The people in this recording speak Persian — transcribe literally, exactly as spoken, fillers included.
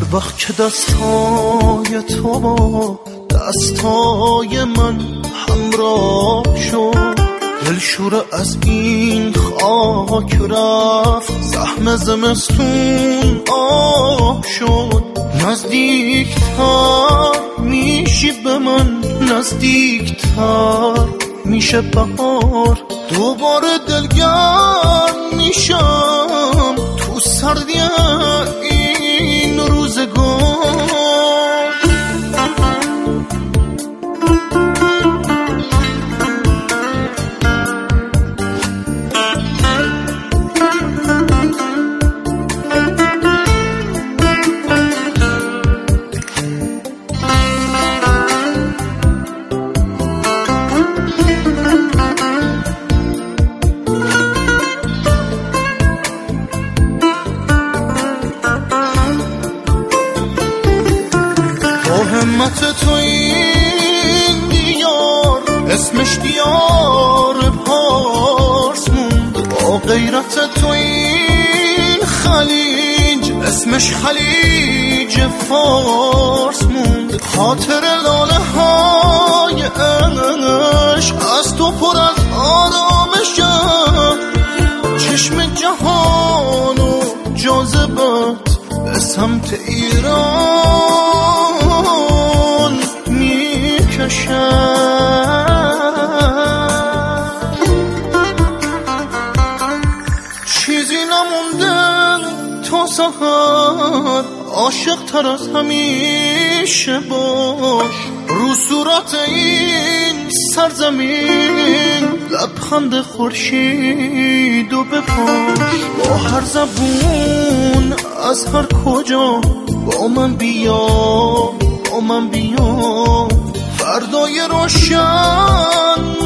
وقت که دستای تو با دستای من همراه شد، دلشوره از این خاک رفت، زحم زمستون آه شد. نزدیکتر میشی به من، نزدیکتر میشه بهار، دوباره دلگرم میشم تو سردی این روزگار. همت تو این دیار اسمش دیار پارس موند، با غیرت تو این خلیج اسمش خلیج فارس موند. خاطر لاله های عشق از تو پر از آرامشم، چشم جهان و جاذبت به سمت ایران میکشم. چیزی نمونده تا سحر، عاشق تر از همیشه باش، رو صورت این سرزمین لبخند خورشید و بپاش. با هر زبون از هر کجا با من بیا، با من بیا، فردای روشن